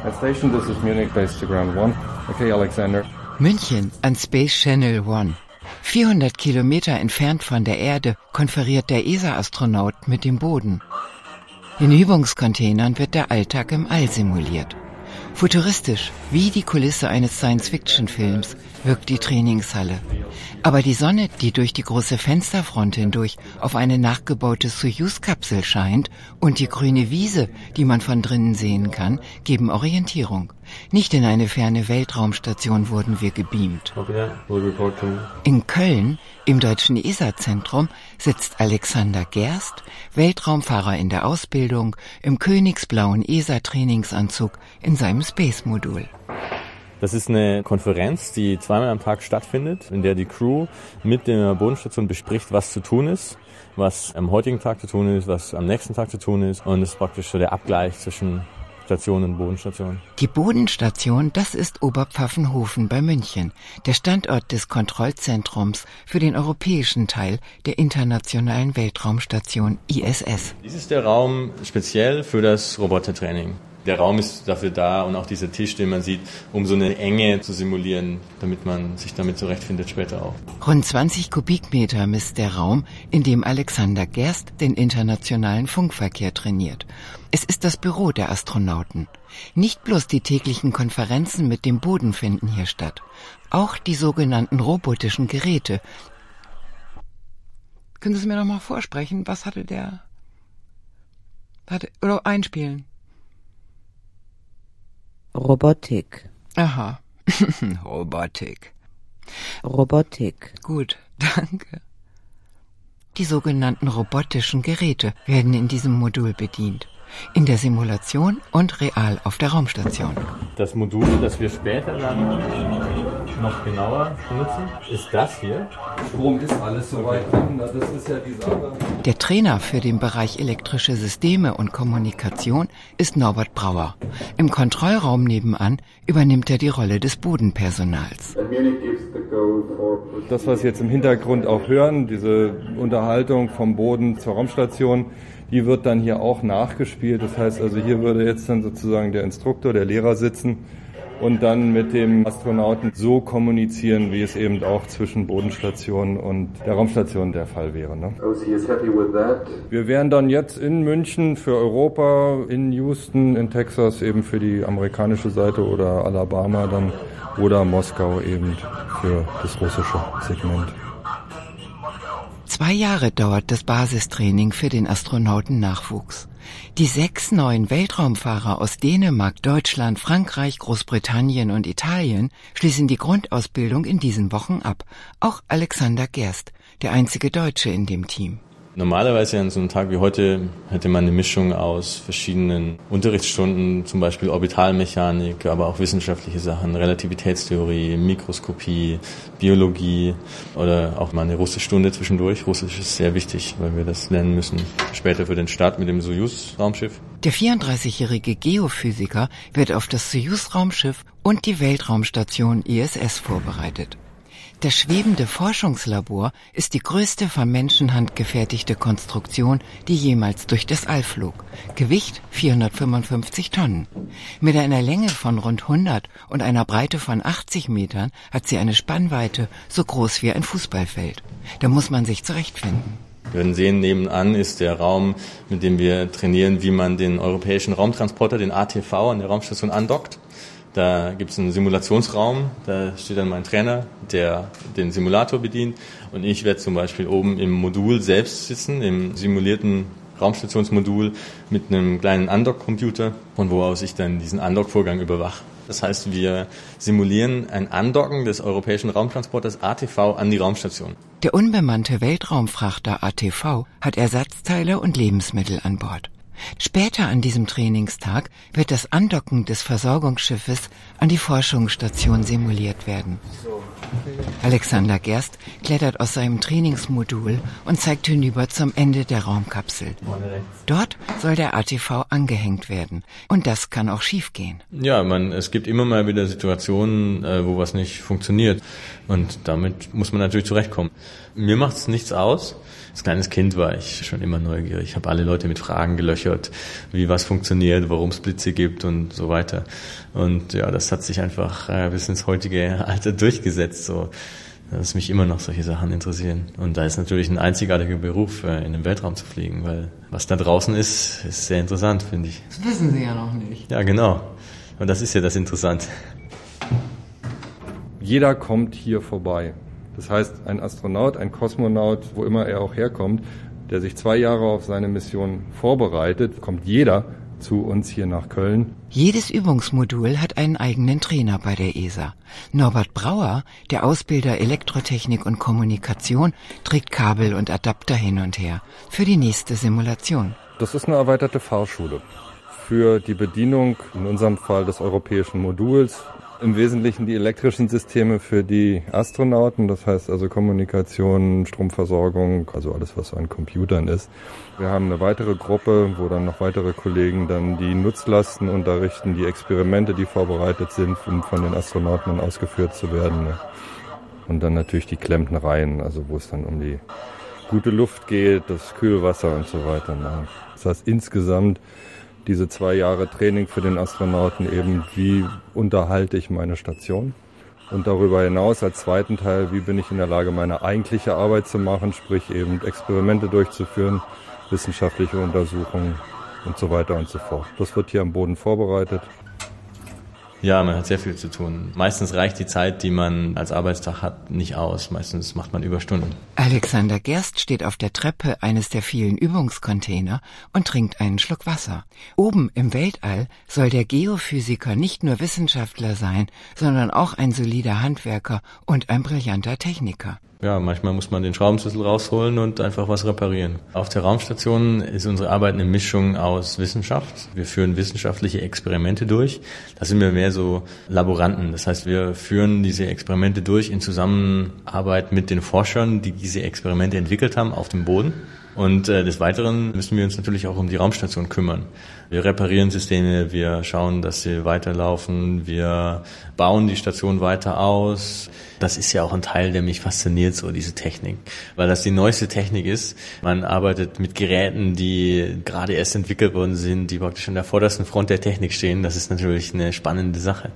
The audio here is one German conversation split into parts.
At station, this is Munich, base to ground 1. Okay, Alexander. München an Space Channel One. 400 Kilometer entfernt von der Erde konferiert der ESA-Astronaut mit dem Boden. In Übungscontainern wird der Alltag im All simuliert. Futuristisch, wie die Kulisse eines Science-Fiction-Films, wirkt die Trainingshalle. Aber die Sonne, die durch die große Fensterfront hindurch auf eine nachgebaute Soyuz-Kapsel scheint, und die grüne Wiese, die man von drinnen sehen kann, geben Orientierung. Nicht in eine ferne Weltraumstation wurden wir gebeamt. In Köln, im deutschen ESA-Zentrum, sitzt Alexander Gerst, Weltraumfahrer in der Ausbildung, im königsblauen ESA-Trainingsanzug in seinem Space-Modul. Das ist eine Konferenz, die zweimal am Tag stattfindet, in der die Crew mit der Bodenstation bespricht, was zu tun ist, was am heutigen Tag zu tun ist, was am nächsten Tag zu tun ist. Und das ist praktisch so der Abgleich zwischen Station und Bodenstation. Die Bodenstation, das ist Oberpfaffenhofen bei München, der Standort des Kontrollzentrums für den europäischen Teil der internationalen Weltraumstation ISS. Dies ist der Raum speziell für das Robotertraining. Der Raum ist dafür da und auch dieser Tisch, den man sieht, um so eine Enge zu simulieren, damit man sich damit zurechtfindet später auch. Rund 20 Kubikmeter misst der Raum, in dem Alexander Gerst den internationalen Funkverkehr trainiert. Es ist das Büro der Astronauten. Nicht bloß die täglichen Konferenzen mit dem Boden finden hier statt, auch die sogenannten robotischen Geräte. Können Sie es mir noch mal vorsprechen? Was hatte der? Oder einspielen? Robotik. Aha. Robotik. Robotik. Gut, danke. Die sogenannten robotischen Geräte werden in diesem Modul bedient. In der Simulation und real auf der Raumstation. Das Modul, das wir später dann noch genauer benutzen, ist das hier. Strom ist alles soweit drin, das ist ja die Sache. Der Trainer für den Bereich elektrische Systeme und Kommunikation ist Norbert Brauer. Im Kontrollraum nebenan übernimmt er die Rolle des Bodenpersonals. Das, was Sie jetzt im Hintergrund auch hören, diese Unterhaltung vom Boden zur Raumstation, die wird dann hier auch nachgespielt. Das heißt also, hier würde jetzt dann sozusagen der Instruktor, der Lehrer sitzen und dann mit dem Astronauten so kommunizieren, wie es eben auch zwischen Bodenstation und der Raumstation der Fall wäre. Ne? Wir wären dann jetzt in München für Europa, in Houston, in Texas eben für die amerikanische Seite oder Alabama dann oder Moskau eben für das russische Segment. 2 Jahre dauert das Basistraining für den Astronautennachwuchs. Die 6 neuen Weltraumfahrer aus Dänemark, Deutschland, Frankreich, Großbritannien und Italien schließen die Grundausbildung in diesen Wochen ab. Auch Alexander Gerst, der einzige Deutsche in dem Team. Normalerweise an so einem Tag wie heute hätte man eine Mischung aus verschiedenen Unterrichtsstunden, zum Beispiel Orbitalmechanik, aber auch wissenschaftliche Sachen, Relativitätstheorie, Mikroskopie, Biologie oder auch mal eine Russischstunde zwischendurch. Russisch ist sehr wichtig, weil wir das lernen müssen später für den Start mit dem Soyuz-Raumschiff. Der 34-jährige Geophysiker wird auf das Soyuz-Raumschiff und die Weltraumstation ISS vorbereitet. Das schwebende Forschungslabor ist die größte von Menschenhand gefertigte Konstruktion, die jemals durch das All flog. Gewicht 455 Tonnen. Mit einer Länge von rund 100 und einer Breite von 80 Metern hat sie eine Spannweite so groß wie ein Fußballfeld. Da muss man sich zurechtfinden. Wir werden sehen, nebenan ist der Raum, mit dem wir trainieren, wie man den europäischen Raumtransporter, den ATV, an der Raumstation andockt. Da gibt es einen Simulationsraum, da steht dann mein Trainer, der den Simulator bedient. Und ich werde zum Beispiel oben im Modul selbst sitzen, im simulierten Raumstationsmodul mit einem kleinen Undock-Computer, von wo aus ich dann diesen Undock-Vorgang überwache. Das heißt, wir simulieren ein Andocken des europäischen Raumtransporters ATV an die Raumstation. Der unbemannte Weltraumfrachter ATV hat Ersatzteile und Lebensmittel an Bord. Später an diesem Trainingstag wird das Andocken des Versorgungsschiffes an die Forschungsstation simuliert werden. Alexander Gerst klettert aus seinem Trainingsmodul und zeigt hinüber zum Ende der Raumkapsel. Dort soll der ATV angehängt werden. Und das kann auch schiefgehen. Ja, es gibt immer mal wieder Situationen, wo was nicht funktioniert. Und damit muss man natürlich zurechtkommen. Mir macht es nichts aus, Als kleines Kind war ich schon immer neugierig. Ich habe alle Leute mit Fragen gelöchert, wie was funktioniert, warum es Blitze gibt und so weiter. Und ja, das hat sich einfach bis ins heutige Alter durchgesetzt, so dass mich immer noch solche Sachen interessieren. Und da ist natürlich ein einzigartiger Beruf, in den Weltraum zu fliegen, weil was da draußen ist sehr interessant, finde ich. Das wissen Sie ja noch nicht. Ja, genau. Und das ist ja das Interessante. Jeder kommt hier vorbei. Das heißt, ein Astronaut, ein Kosmonaut, wo immer er auch herkommt, der sich 2 Jahre auf seine Mission vorbereitet, kommt jeder zu uns hier nach Köln. Jedes Übungsmodul hat einen eigenen Trainer bei der ESA. Norbert Brauer, der Ausbilder Elektrotechnik und Kommunikation, trägt Kabel und Adapter hin und her für die nächste Simulation. Das ist eine erweiterte Fahrschule für die Bedienung, in unserem Fall des europäischen Moduls. Im Wesentlichen die elektrischen Systeme für die Astronauten, das heißt also Kommunikation, Stromversorgung, also alles, was so an Computern ist. Wir haben eine weitere Gruppe, wo dann noch weitere Kollegen dann die Nutzlasten unterrichten, die Experimente, die vorbereitet sind, um von den Astronauten dann ausgeführt zu werden. Und dann natürlich die Klempnereien, also wo es dann um die gute Luft geht, das Kühlwasser und so weiter. Das heißt insgesamt diese 2 Jahre Training für den Astronauten eben, wie unterhalte ich meine Station? Und darüber hinaus als zweiten Teil, wie bin ich in der Lage, meine eigentliche Arbeit zu machen, sprich eben Experimente durchzuführen, wissenschaftliche Untersuchungen und so weiter und so fort. Das wird hier am Boden vorbereitet. Ja, man hat sehr viel zu tun. Meistens reicht die Zeit, die man als Arbeitstag hat, nicht aus. Meistens macht man Überstunden. Alexander Gerst steht auf der Treppe eines der vielen Übungscontainer und trinkt einen Schluck Wasser. Oben im Weltall soll der Geophysiker nicht nur Wissenschaftler sein, sondern auch ein solider Handwerker und ein brillanter Techniker. Ja, manchmal muss man den Schraubenschlüssel rausholen und einfach was reparieren. Auf der Raumstation ist unsere Arbeit eine Mischung aus Wissenschaft. Wir führen wissenschaftliche Experimente durch. Da sind wir mehr so Laboranten. Das heißt, wir führen diese Experimente durch in Zusammenarbeit mit den Forschern, die diese Experimente entwickelt haben auf dem Boden. Und des Weiteren müssen wir uns natürlich auch um die Raumstation kümmern. Wir reparieren Systeme, wir schauen, dass sie weiterlaufen, wir bauen die Station weiter aus. Das ist ja auch ein Teil, der mich fasziniert, so diese Technik, weil das die neueste Technik ist. Man arbeitet mit Geräten, die gerade erst entwickelt worden sind, die praktisch an der vordersten Front der Technik stehen. Das ist natürlich eine spannende Sache.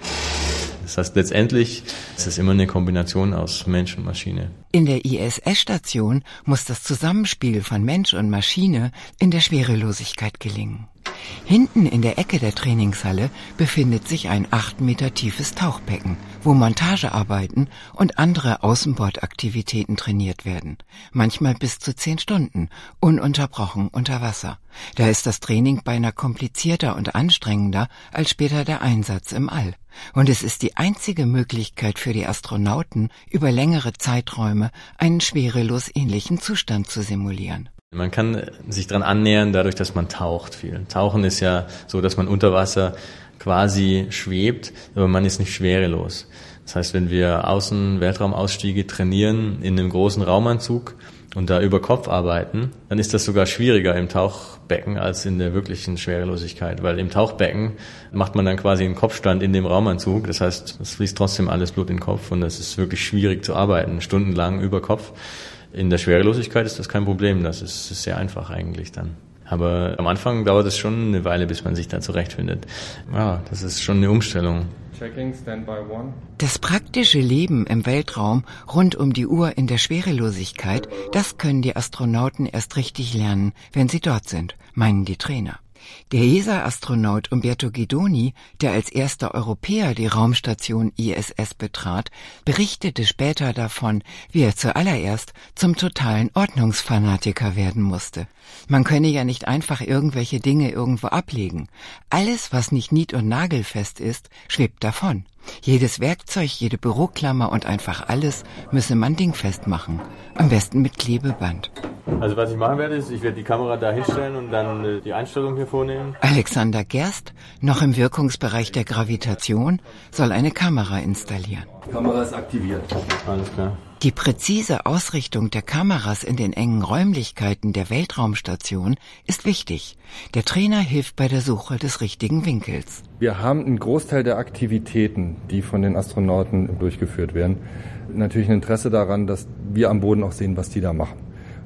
Das heißt, letztendlich ist es immer eine Kombination aus Mensch und Maschine. In der ISS-Station muss das Zusammenspiel von Mensch und Maschine in der Schwerelosigkeit gelingen. Hinten in der Ecke der Trainingshalle befindet sich ein 8 Meter tiefes Tauchbecken, wo Montagearbeiten und andere Außenbordaktivitäten trainiert werden. Manchmal bis zu 10 Stunden, ununterbrochen unter Wasser. Da ist das Training beinahe komplizierter und anstrengender als später der Einsatz im All. Und es ist die einzige Möglichkeit für die Astronauten, über längere Zeiträume einen schwerelos ähnlichen Zustand zu simulieren. Man kann sich dran annähern, dadurch, dass man taucht viel. Tauchen ist ja so, dass man unter Wasser quasi schwebt, aber man ist nicht schwerelos. Das heißt, wenn wir Weltraumausstiege trainieren in einem großen Raumanzug und da über Kopf arbeiten, dann ist das sogar schwieriger im Tauchbecken als in der wirklichen Schwerelosigkeit, weil im Tauchbecken macht man dann quasi einen Kopfstand in dem Raumanzug. Das heißt, es fließt trotzdem alles Blut in den Kopf und es ist wirklich schwierig zu arbeiten, stundenlang über Kopf. In der Schwerelosigkeit ist das kein Problem, das ist sehr einfach eigentlich dann. Aber am Anfang dauert es schon eine Weile, bis man sich da zurechtfindet. Ja, das ist schon eine Umstellung. Checking, Standby 1. Das praktische Leben im Weltraum rund um die Uhr in der Schwerelosigkeit, das können die Astronauten erst richtig lernen, wenn sie dort sind, meinen die Trainer. Der ESA-Astronaut Umberto Guidoni, der als erster Europäer die Raumstation ISS betrat, berichtete später davon, wie er zuallererst zum totalen Ordnungsfanatiker werden musste. Man könne ja nicht einfach irgendwelche Dinge irgendwo ablegen. Alles, was nicht nied- und nagelfest ist, schwebt davon. Jedes Werkzeug, jede Büroklammer und einfach alles müsse man dingfest machen. Am besten mit Klebeband. Also was ich machen werde, ist, ich werde die Kamera da hinstellen und dann die Einstellung hier vornehmen. Alexander Gerst, noch im Wirkungsbereich der Gravitation, soll eine Kamera installieren. Die Kamera ist aktiviert. Alles klar. Die präzise Ausrichtung der Kameras in den engen Räumlichkeiten der Weltraumstation ist wichtig. Der Trainer hilft bei der Suche des richtigen Winkels. Wir haben einen Großteil der Aktivitäten, die von den Astronauten durchgeführt werden, natürlich ein Interesse daran, dass wir am Boden auch sehen, was die da machen.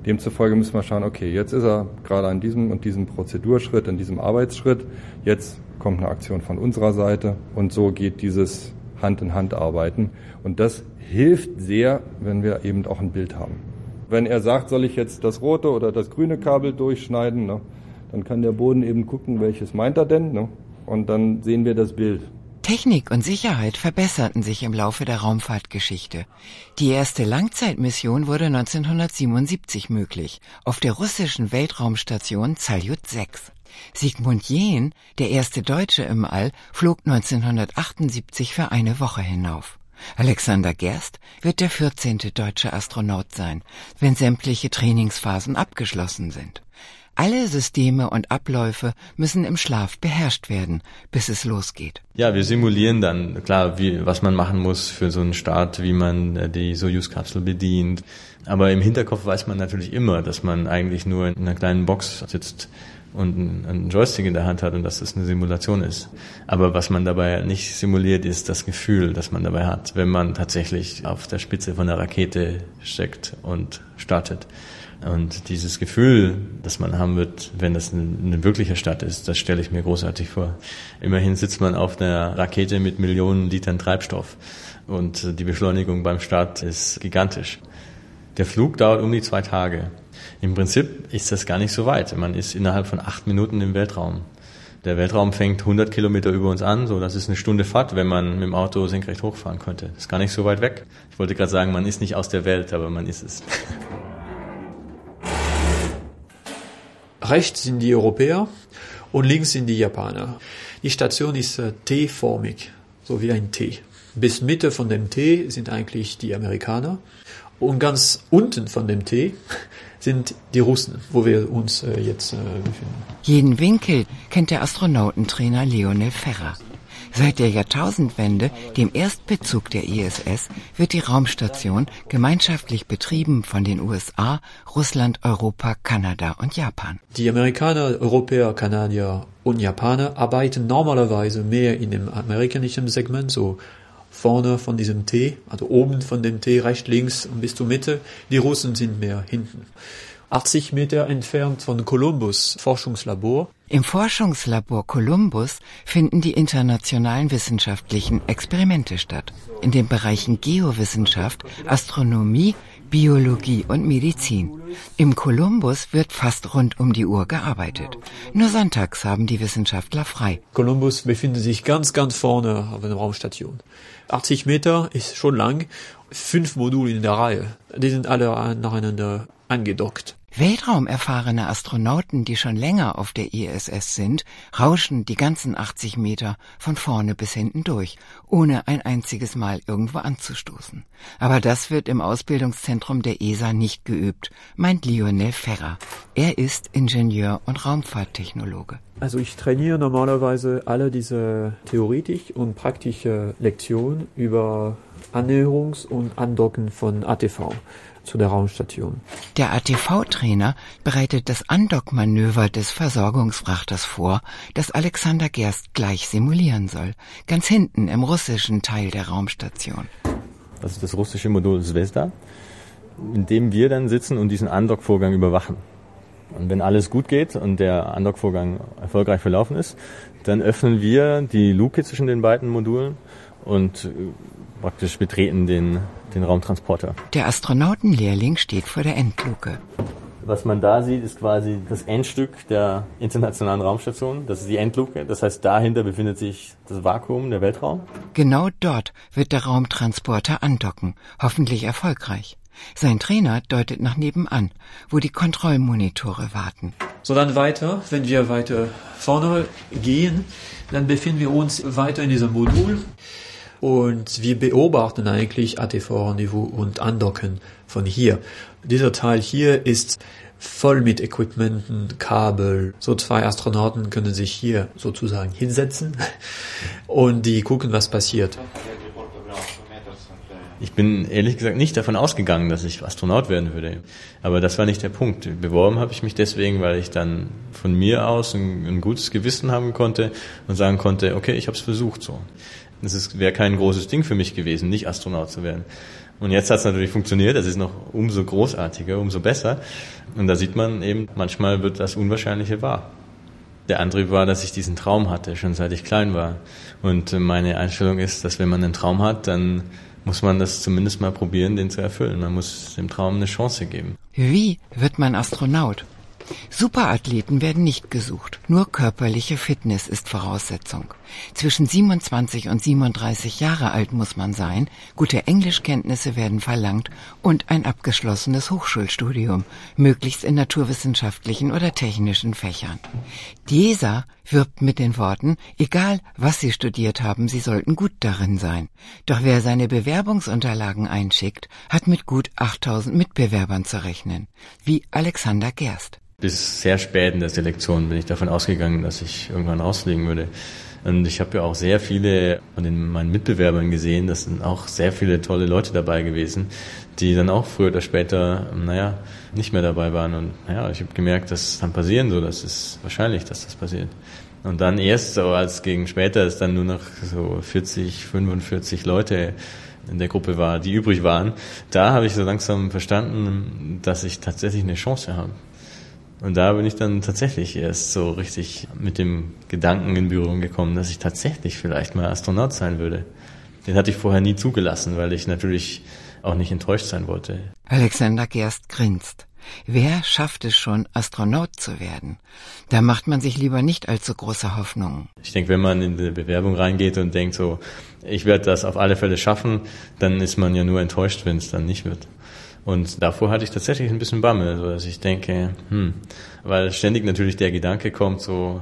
Demzufolge müssen wir schauen, okay, jetzt ist er gerade an diesem und diesem Prozedurschritt, an diesem Arbeitsschritt. Jetzt kommt eine Aktion von unserer Seite und so geht dieses Hand-in-Hand-Arbeiten. Und das hilft sehr, wenn wir eben auch ein Bild haben. Wenn er sagt, soll ich jetzt das rote oder das grüne Kabel durchschneiden, ne, dann kann der Boden eben gucken, welches meint er denn, ne, und dann sehen wir das Bild. Technik und Sicherheit verbesserten sich im Laufe der Raumfahrtgeschichte. Die erste Langzeitmission wurde 1977 möglich, auf der russischen Weltraumstation Salyut 6. Sigmund Jähn, der erste Deutsche im All, flog 1978 für eine Woche hinauf. Alexander Gerst wird der 14. deutsche Astronaut sein, wenn sämtliche Trainingsphasen abgeschlossen sind. Alle Systeme und Abläufe müssen im Schlaf beherrscht werden, bis es losgeht. Ja, wir simulieren dann, klar, was man machen muss für so einen Start, wie man die Soyuz-Kapsel bedient. Aber im Hinterkopf weiß man natürlich immer, dass man eigentlich nur in einer kleinen Box sitzt und einen Joystick in der Hand hat und dass das eine Simulation ist. Aber was man dabei nicht simuliert, ist das Gefühl, das man dabei hat, wenn man tatsächlich auf der Spitze von der Rakete steckt und startet. Und dieses Gefühl, das man haben wird, wenn das eine wirkliche Stadt ist, das stelle ich mir großartig vor. Immerhin sitzt man auf einer Rakete mit Millionen Litern Treibstoff und die Beschleunigung beim Start ist gigantisch. Der Flug dauert um die 2 Tage. Im Prinzip ist das gar nicht so weit. Man ist innerhalb von 8 Minuten im Weltraum. Der Weltraum fängt 100 Kilometer über uns an, so das ist eine Stunde Fahrt, wenn man mit dem Auto senkrecht hochfahren könnte. Das ist gar nicht so weit weg. Ich wollte gerade sagen, man ist nicht aus der Welt, aber man ist es. Rechts sind die Europäer und links sind die Japaner. Die Station ist T-formig, so wie ein T. Bis Mitte von dem T sind eigentlich die Amerikaner und ganz unten von dem T sind die Russen, wo wir uns jetzt befinden. Jeden Winkel kennt der Astronautentrainer Lionel Ferrer. Seit der Jahrtausendwende, dem Erstbezug der ISS, wird die Raumstation gemeinschaftlich betrieben von den USA, Russland, Europa, Kanada und Japan. Die Amerikaner, Europäer, Kanadier und Japaner arbeiten normalerweise mehr in dem amerikanischen Segment, so vorne von diesem T, also oben von dem T, rechts, links und bis zur Mitte. Die Russen sind mehr hinten. 80 Meter entfernt von Columbus Forschungslabor. Im Forschungslabor Columbus finden die internationalen wissenschaftlichen Experimente statt. In den Bereichen Geowissenschaft, Astronomie, Biologie und Medizin. Im Columbus wird fast rund um die Uhr gearbeitet. Nur sonntags haben die Wissenschaftler frei. Columbus befindet sich ganz, ganz vorne auf einer Raumstation. 80 Meter ist schon lang. 5 Module in der Reihe. Die sind alle nacheinander angedockt. Weltraumerfahrene Astronauten, die schon länger auf der ISS sind, rauschen die ganzen 80 Meter von vorne bis hinten durch, ohne ein einziges Mal irgendwo anzustoßen. Aber das wird im Ausbildungszentrum der ESA nicht geübt, meint Lionel Ferrer. Er ist Ingenieur und Raumfahrttechnologe. Also ich trainiere normalerweise alle diese theoretische und praktische Lektionen über Annäherungs- und Andocken von ATV zu der Raumstation. Der ATV-Trainer bereitet das Andockmanöver des Versorgungsfrachters vor, das Alexander Gerst gleich simulieren soll, ganz hinten im russischen Teil der Raumstation. Das ist das russische Modul Zvezda, in dem wir dann sitzen und diesen Andockvorgang überwachen. Und wenn alles gut geht und der Andockvorgang erfolgreich verlaufen ist, dann öffnen wir die Luke zwischen den beiden Modulen und praktisch betreten den Raumtransporter. Der Astronautenlehrling steht vor der Endluke. Was man da sieht, ist quasi das Endstück der internationalen Raumstation. Das ist die Endluke. Das heißt, dahinter befindet sich das Vakuum, der Weltraum. Genau dort wird der Raumtransporter andocken, hoffentlich erfolgreich. Sein Trainer deutet nach nebenan, wo die Kontrollmonitore warten. So, dann weiter, wenn wir weiter vorne gehen, dann befinden wir uns weiter in diesem Modul. Und wir beobachten eigentlich ATV-Rendezvous und Andocken von hier. Dieser Teil hier ist voll mit Equipmenten, Kabel. So 2 Astronauten können sich hier sozusagen hinsetzen und die gucken, was passiert. Ich bin ehrlich gesagt nicht davon ausgegangen, dass ich Astronaut werden würde. Aber das war nicht der Punkt. Beworben habe ich mich deswegen, weil ich dann von mir aus ein gutes Gewissen haben konnte und sagen konnte, okay, ich habe es versucht so. wäre kein großes Ding für mich gewesen, nicht Astronaut zu werden. Und jetzt hat es natürlich funktioniert, das ist noch umso großartiger, umso besser. Und da sieht man eben, manchmal wird das Unwahrscheinliche wahr. Der Antrieb war, dass ich diesen Traum hatte, schon seit ich klein war. Und meine Einstellung ist, dass wenn man einen Traum hat, dann muss man das zumindest mal probieren, den zu erfüllen. Man muss dem Traum eine Chance geben. Wie wird man Astronaut? Superathleten werden nicht gesucht, nur körperliche Fitness ist Voraussetzung. Zwischen 27 und 37 Jahre alt muss man sein, gute Englischkenntnisse werden verlangt und ein abgeschlossenes Hochschulstudium, möglichst in naturwissenschaftlichen oder technischen Fächern. Die ESA wirbt mit den Worten, egal was Sie studiert haben, Sie sollten gut darin sein. Doch wer seine Bewerbungsunterlagen einschickt, hat mit gut 8000 Mitbewerbern zu rechnen, wie Alexander Gerst. Bis sehr spät in der Selektion bin ich davon ausgegangen, dass ich irgendwann rausfliegen würde. Und ich habe ja auch sehr viele von meinen Mitbewerbern gesehen, das sind auch sehr viele tolle Leute dabei gewesen, die dann auch früher oder später, nicht mehr dabei waren. Und ich habe gemerkt, das kann passieren, so, das ist wahrscheinlich, dass das passiert. Und dann erst, so als gegen später, es dann nur noch so 40, 45 Leute in der Gruppe war, die übrig waren, da habe ich so langsam verstanden, dass ich tatsächlich eine Chance habe. Und da bin ich dann tatsächlich erst so richtig mit dem Gedanken in Berührung gekommen, dass ich tatsächlich vielleicht mal Astronaut sein würde. Den hatte ich vorher nie zugelassen, weil ich natürlich auch nicht enttäuscht sein wollte. Alexander Gerst grinst. Wer schafft es schon, Astronaut zu werden? Da macht man sich lieber nicht allzu große Hoffnungen. Ich denke, wenn man in die Bewerbung reingeht und denkt so, ich werde das auf alle Fälle schaffen, dann ist man ja nur enttäuscht, wenn es dann nicht wird. Und davor hatte ich tatsächlich ein bisschen Bammel, so dass ich denke, weil ständig natürlich der Gedanke kommt, so,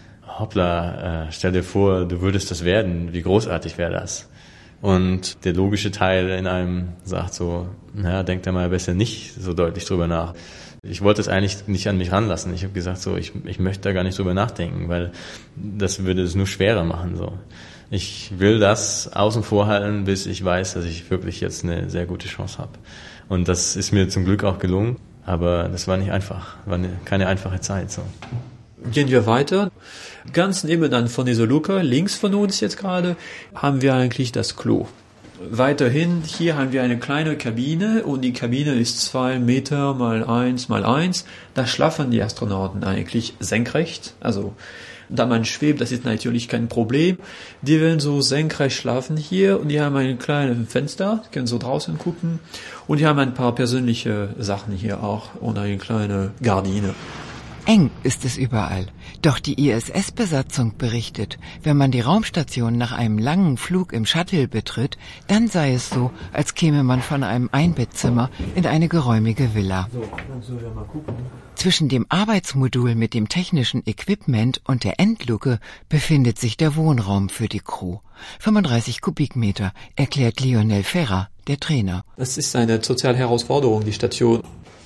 hoppla, stell dir vor, du würdest das werden, wie großartig wäre das? Und der logische Teil in einem sagt so, denk da mal besser nicht so deutlich drüber nach. Ich wollte es eigentlich nicht an mich ranlassen. Ich habe gesagt, so, ich möchte da gar nicht drüber nachdenken, weil das würde es nur schwerer machen, so. Ich will das außen vor halten, bis ich weiß, dass ich wirklich jetzt eine sehr gute Chance habe. Und das ist mir zum Glück auch gelungen, aber das war nicht einfach, war keine einfache Zeit. So. Gehen wir weiter. Ganz nebenan von dieser Luke, links von uns jetzt gerade, haben wir eigentlich das Klo. Weiterhin, hier haben wir eine kleine Kabine und die Kabine ist 2 Meter mal 1 mal 1. Da schlafen die Astronauten eigentlich senkrecht, also da man schwebt, das ist natürlich kein Problem. Die werden so senkrecht schlafen hier und die haben ein kleines Fenster, können so draußen gucken und die haben ein paar persönliche Sachen hier auch und eine kleine Gardine. Eng ist es überall. Doch die ISS-Besatzung berichtet, wenn man die Raumstation nach einem langen Flug im Shuttle betritt, dann sei es so, als käme man von einem Einbettzimmer in eine geräumige Villa. So, dann sollen wir mal gucken. Zwischen dem Arbeitsmodul mit dem technischen Equipment und der Endluke befindet sich der Wohnraum für die Crew. 35 Kubikmeter, erklärt Lionel Ferrer, der Trainer. Das ist eine soziale Herausforderung, die Station.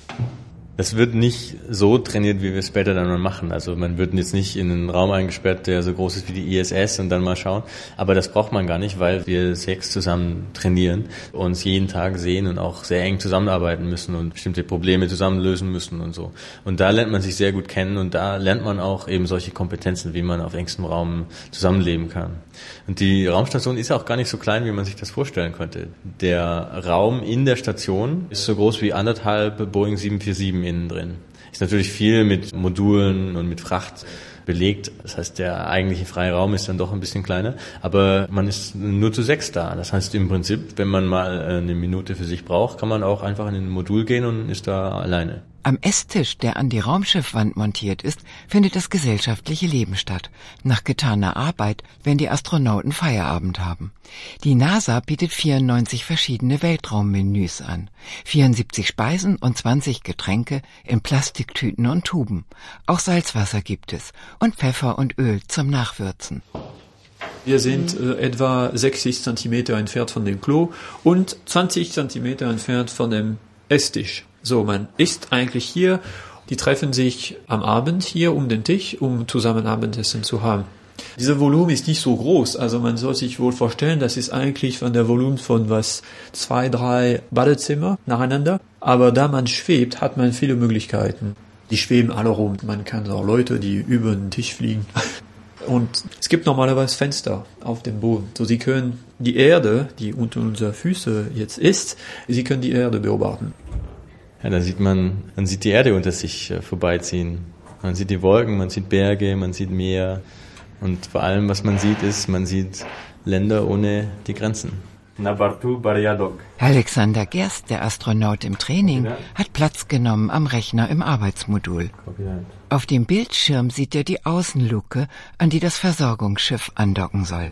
Das wird nicht so trainiert, wie wir es später dann mal machen. Also man wird jetzt nicht in einen Raum eingesperrt, der so groß ist wie die ISS und dann mal schauen. Aber das braucht man gar nicht, weil wir 6 zusammen trainieren, uns jeden Tag sehen und auch sehr eng zusammenarbeiten müssen und bestimmte Probleme zusammen lösen müssen und so. Und da lernt man sich sehr gut kennen und da lernt man auch eben solche Kompetenzen, wie man auf engstem Raum zusammenleben kann. Und die Raumstation ist auch gar nicht so klein, wie man sich das vorstellen könnte. Der Raum in der Station ist so groß wie 1,5 Boeing 747 innen drin. Ist natürlich viel mit Modulen und mit Fracht belegt. Das heißt, der eigentliche freie Raum ist dann doch ein bisschen kleiner. Aber man ist nur zu 6 da. Das heißt, im Prinzip, wenn man mal eine Minute für sich braucht, kann man auch einfach in ein Modul gehen und ist da alleine. Am Esstisch, der an die Raumschiffwand montiert ist, findet das gesellschaftliche Leben statt. Nach getaner Arbeit, wenn die Astronauten Feierabend haben. Die NASA bietet 94 verschiedene Weltraummenüs an. 74 Speisen und 20 Getränke in Plastiktüten und Tuben. Auch Salzwasser gibt es und Pfeffer und Öl zum Nachwürzen. Wir sind etwa 60 Zentimeter entfernt von dem Klo und 20 Zentimeter entfernt von dem Esstisch. So, man isst eigentlich hier. Die treffen sich am Abend hier um den Tisch, um zusammen Abendessen zu haben. Dieser Volumen ist nicht so groß, also man soll sich wohl vorstellen, das ist eigentlich von der Volumen von 2, 3 Badezimmer nacheinander. Aber da man schwebt, hat man viele Möglichkeiten. Die schweben alle rum. Man kann auch Leute, die über den Tisch fliegen. Und es gibt normalerweise Fenster auf dem Boden. So, Sie können die Erde, die unter unseren Füßen jetzt ist, Sie können die Erde beobachten. Ja, da sieht man sieht die Erde unter sich vorbeiziehen. Man sieht die Wolken, man sieht Berge, man sieht Meer. Und vor allem, was man sieht, man sieht Länder ohne die Grenzen. Alexander Gerst, der Astronaut im Training, hat Platz genommen am Rechner im Arbeitsmodul. Auf dem Bildschirm sieht er die Außenluke, an die das Versorgungsschiff andocken soll.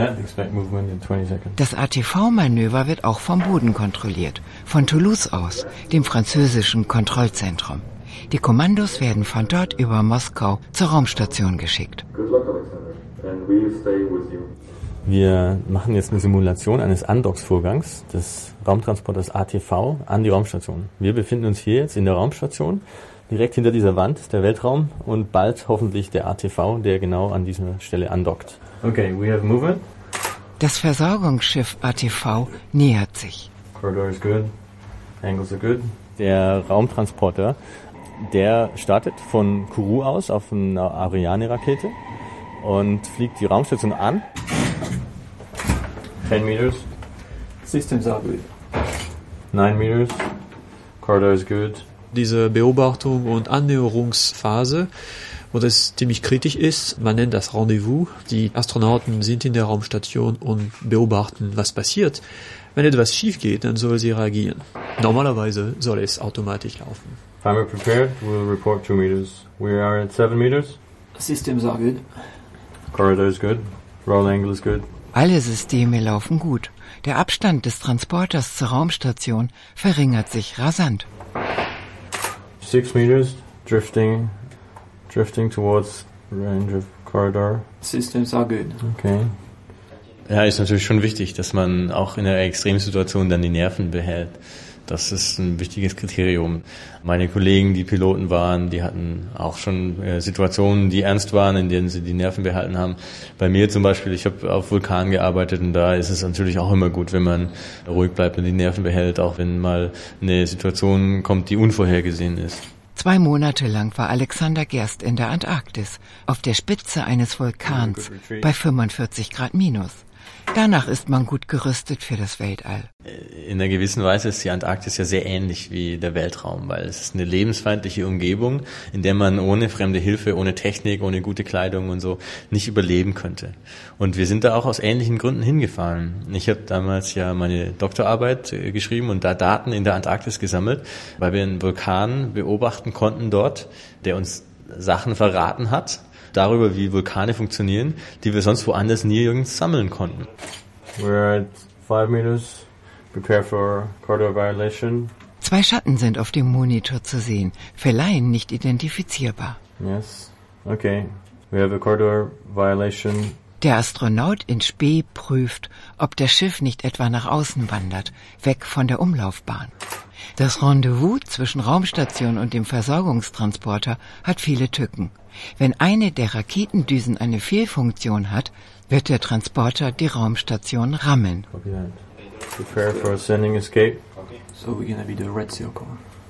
Das ATV-Manöver wird auch vom Boden kontrolliert, von Toulouse aus, dem französischen Kontrollzentrum. Die Kommandos werden von dort über Moskau zur Raumstation geschickt. Wir machen jetzt eine Simulation eines Andocks-Vorgangs des Raumtransporters ATV an die Raumstation. Wir befinden uns hier jetzt in der Raumstation. Direkt hinter dieser Wand ist der Weltraum und bald hoffentlich der ATV, der genau an dieser Stelle andockt. Okay, we have movement. Das Versorgungsschiff ATV nähert sich. Corridor is good. Angles are good. Der Raumtransporter, der startet von Kourou aus auf einer Ariane-Rakete und fliegt die Raumstation an. 10 meters. Systems are good. 9 meters. Corridor is good. Diese Beobachtung und Annäherungsphase, wo das ziemlich kritisch ist, man nennt das Rendezvous. Die Astronauten sind in der Raumstation und beobachten, was passiert. Wenn etwas schief geht, dann soll sie reagieren. Normalerweise soll es automatisch laufen. Timer prepared, we'll report 2 meters. We are at 7 meters. Systems are good. Corridor is good. Roll angle is good. Alle Systeme laufen gut. Der Abstand des Transporters zur Raumstation verringert sich rasant. 6 meters, drifting towards range of corridor. Systems are good. Okay. Ja, ist natürlich schon wichtig, dass man auch in einer Extremsituation dann die Nerven behält. Das ist ein wichtiges Kriterium. Meine Kollegen, die Piloten waren, die hatten auch schon Situationen, die ernst waren, in denen sie die Nerven behalten haben. Bei mir zum Beispiel, ich habe auf Vulkan gearbeitet und da ist es natürlich auch immer gut, wenn man ruhig bleibt und die Nerven behält, auch wenn mal eine Situation kommt, die unvorhergesehen ist. 2 Monate lang war Alexander Gerst in der Antarktis, auf der Spitze eines Vulkans, bei 45 Grad minus. Danach ist man gut gerüstet für das Weltall. In einer gewissen Weise ist die Antarktis ja sehr ähnlich wie der Weltraum, weil es ist eine lebensfeindliche Umgebung, in der man ohne fremde Hilfe, ohne Technik, ohne gute Kleidung und so nicht überleben könnte. Und wir sind da auch aus ähnlichen Gründen hingefahren. Ich habe damals ja meine Doktorarbeit geschrieben und da Daten in der Antarktis gesammelt, weil wir einen Vulkan beobachten konnten dort, der uns Sachen verraten hat, darüber, wie Vulkane funktionieren, die wir sonst woanders nirgends sammeln konnten. We're at 5 meters. Prepare for corridor violation. 2 Schatten sind auf dem Monitor zu sehen, für Laien nicht identifizierbar. Yes. Okay. We have a corridor violation. Der Astronaut in Spe prüft, ob das Schiff nicht etwa nach außen wandert, weg von der Umlaufbahn. Das Rendezvous zwischen Raumstation und dem Versorgungstransporter hat viele Tücken. Wenn eine der Raketendüsen eine Fehlfunktion hat, wird der Transporter die Raumstation rammen. Prepare for sending escape. So we're gonna be the red circle.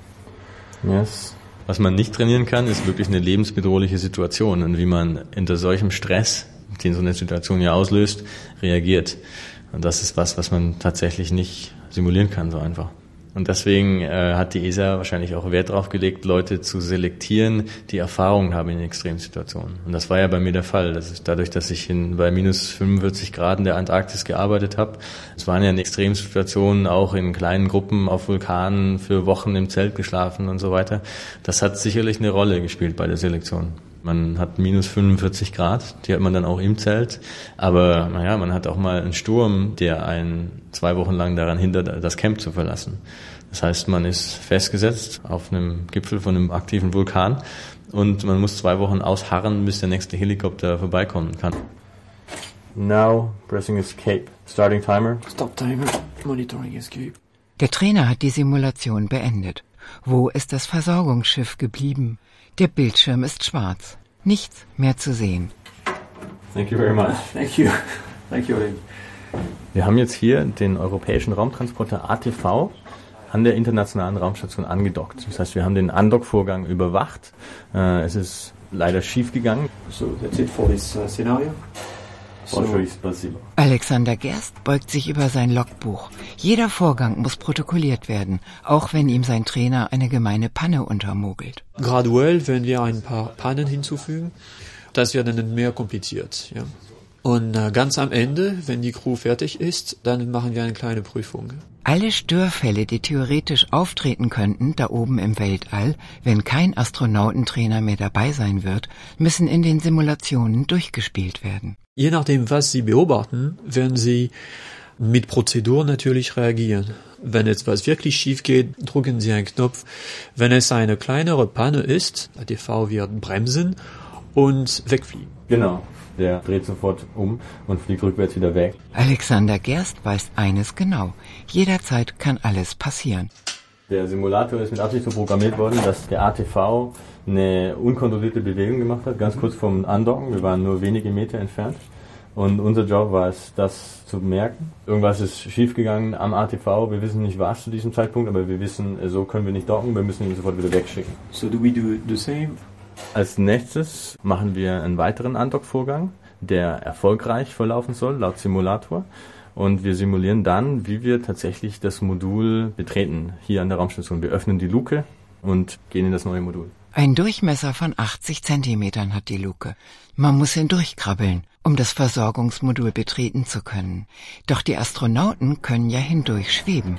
Yes. Was man nicht trainieren kann, ist wirklich eine lebensbedrohliche Situation und wie man unter solchem Stress, den so eine Situation ja auslöst, reagiert. Und das ist was man tatsächlich nicht simulieren kann, so einfach. Und deswegen hat die ESA wahrscheinlich auch Wert darauf gelegt, Leute zu selektieren, die Erfahrungen haben in Extremsituationen. Und das war ja bei mir der Fall. Das ist dadurch, dass ich bei minus 45 Grad in der Antarktis gearbeitet habe. Es waren ja in Extremsituationen auch in kleinen Gruppen auf Vulkanen für Wochen im Zelt geschlafen und so weiter. Das hat sicherlich eine Rolle gespielt bei der Selektion. Man hat minus 45 Grad, die hat man dann auch im Zelt. Aber naja, man hat auch mal einen Sturm, der einen 2 Wochen lang daran hindert, das Camp zu verlassen. Das heißt, man ist festgesetzt auf einem Gipfel von einem aktiven Vulkan und man muss 2 Wochen ausharren, bis der nächste Helikopter vorbeikommen kann. Now pressing escape. Starting timer. Stop timer. Monitoring escape. Der Trainer hat die Simulation beendet. Wo ist das Versorgungsschiff geblieben? Der Bildschirm ist schwarz. Nichts mehr zu sehen. Thank you very much. Thank you. Thank you, Oleg. Wir haben jetzt hier den europäischen Raumtransporter ATV an der internationalen Raumstation angedockt. Das heißt, wir haben den Andockvorgang überwacht. Es ist leider schief gegangen. So, that's it for this scenario. Alexander Gerst beugt sich über sein Logbuch. Jeder Vorgang muss protokolliert werden, auch wenn ihm sein Trainer eine gemeine Panne untermogelt. Graduell werden wir ein paar Pannen hinzufügen. Das wird dann mehr kompliziert. Ja. Und ganz am Ende, wenn die Crew fertig ist, dann machen wir eine kleine Prüfung. Alle Störfälle, die theoretisch auftreten könnten, da oben im Weltall, wenn kein Astronautentrainer mehr dabei sein wird, müssen in den Simulationen durchgespielt werden. Je nachdem, was Sie beobachten, werden Sie mit Prozedur natürlich reagieren. Wenn etwas wirklich schief geht, drücken Sie einen Knopf. Wenn es eine kleinere Panne ist, der ATV wird bremsen und wegfliegen. Genau. Der dreht sofort um und fliegt rückwärts wieder weg. Alexander Gerst weiß eines genau. Jederzeit kann alles passieren. Der Simulator ist mit Absicht so programmiert worden, dass der ATV eine unkontrollierte Bewegung gemacht hat, ganz kurz vorm Andocken. Wir waren nur wenige Meter entfernt. Und unser Job war es, das zu merken. Irgendwas ist schiefgegangen am ATV. Wir wissen nicht, was zu diesem Zeitpunkt, aber wir wissen, so können wir nicht docken. Wir müssen ihn sofort wieder wegschicken. So do we do the same? Als nächstes machen wir einen weiteren Andockvorgang, der erfolgreich verlaufen soll, laut Simulator. Und wir simulieren dann, wie wir tatsächlich das Modul betreten, hier an der Raumstation. Wir öffnen die Luke und gehen in das neue Modul. Ein Durchmesser von 80 Zentimetern hat die Luke. Man muss hindurchkrabbeln, um das Versorgungsmodul betreten zu können. Doch die Astronauten können ja hindurch schweben.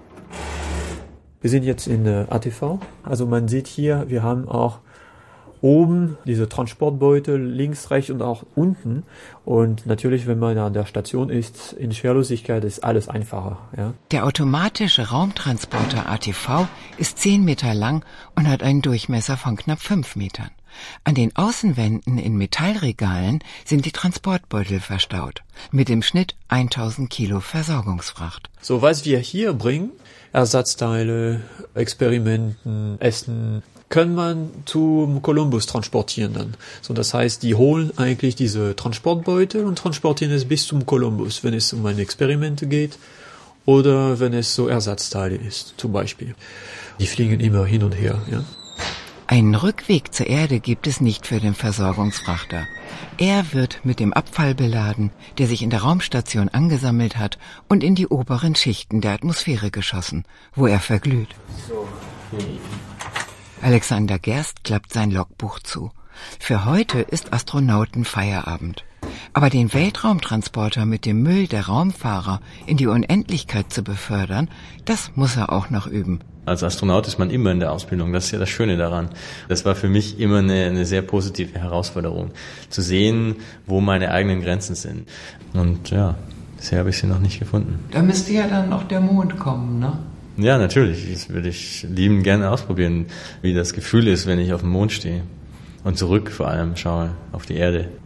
Wir sind jetzt in der ATV. Also man sieht hier, wir haben auch oben diese Transportbeutel, links, rechts und auch unten. Und natürlich, wenn man an der Station ist, in Schwerlosigkeit ist alles einfacher. Ja. Der automatische Raumtransporter ATV ist 10 Meter lang und hat einen Durchmesser von knapp 5 Metern. An den Außenwänden in Metallregalen sind die Transportbeutel verstaut. Mit dem Schnitt 1000 Kilo Versorgungsfracht. So, was wir hier bringen, Ersatzteile, Experimenten, Essen, kann man zum Columbus transportieren dann. So, das heißt, die holen eigentlich diese Transportbeutel und transportieren es bis zum Columbus, wenn es um eine Experimente geht oder wenn es so Ersatzteile ist, zum Beispiel. Die fliegen immer hin und her, ja. Einen Rückweg zur Erde gibt es nicht für den Versorgungsfrachter. Er wird mit dem Abfall beladen, der sich in der Raumstation angesammelt hat, und in die oberen Schichten der Atmosphäre geschossen, wo er verglüht. Alexander Gerst klappt sein Logbuch zu. Für heute ist Astronautenfeierabend. Aber den Weltraumtransporter mit dem Müll der Raumfahrer in die Unendlichkeit zu befördern, das muss er auch noch üben. Als Astronaut ist man immer in der Ausbildung, das ist ja das Schöne daran. Das war für mich immer eine sehr positive Herausforderung, zu sehen, wo meine eigenen Grenzen sind. Und ja, bisher habe ich sie noch nicht gefunden. Da müsste ja dann noch der Mond kommen, ne? Ja, natürlich. Das würde ich liebend gerne ausprobieren, wie das Gefühl ist, wenn ich auf dem Mond stehe. Und zurück vor allem schaue auf die Erde.